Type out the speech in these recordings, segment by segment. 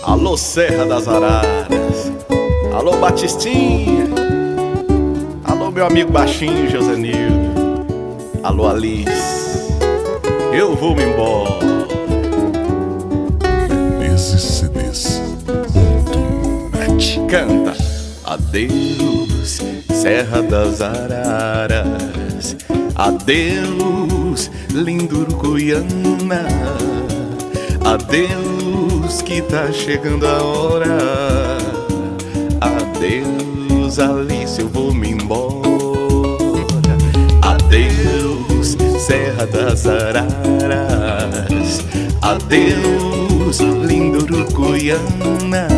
Alô Serra das Araras, alô Batistinha, alô meu amigo baixinho Josenildo, alô Alice, eu vou-me embora. MenesCDs.net Canta. Adeus, Serra das Araras, adeus, lindo Urucuiana, adeus, que tá chegando a hora. Adeus, Alice, eu vou me embora. Adeus, Serra das Araras, adeus, lindo Urucuiana,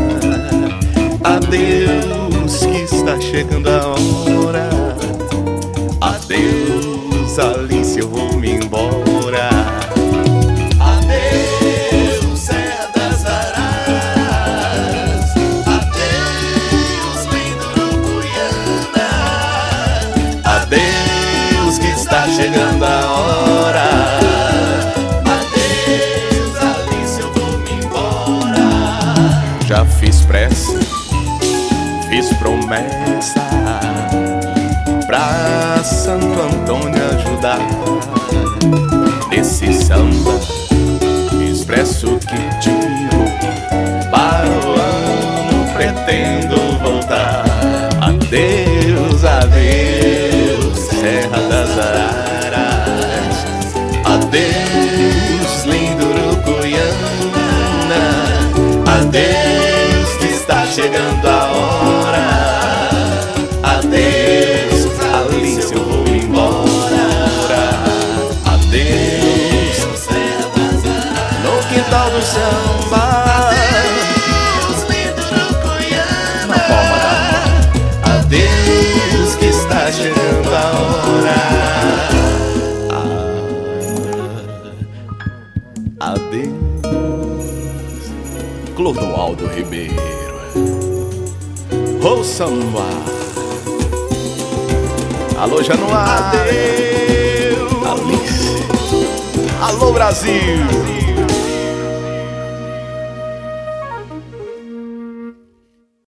adeus, que está chegando a hora. Adeus, Alice, eu vou me embora. Adeus, Serra das Araras, adeus, lindo Urucuiana, adeus, que está chegando a hora. Adeus, Alice, eu vou me embora. Já fiz pressa, fiz promessa pra Santo Antônio ajudar. Nesse samba expresso que digo, para o ano pretendo voltar. Adeus, adeus, Serra das Araras, adeus, lindo Urucuiana, adeus, que está chegando a hora. Adeus, Alice, eu vou embora. Adeus, no quintal do samba. Adeus, lindo Urucuiana, na palma da mão. Adeus, que está chegando a hora. Adeus, Clodoaldo Ribeiro. Ô samba. Alô Januário, Adeus Alice, alô Brasil.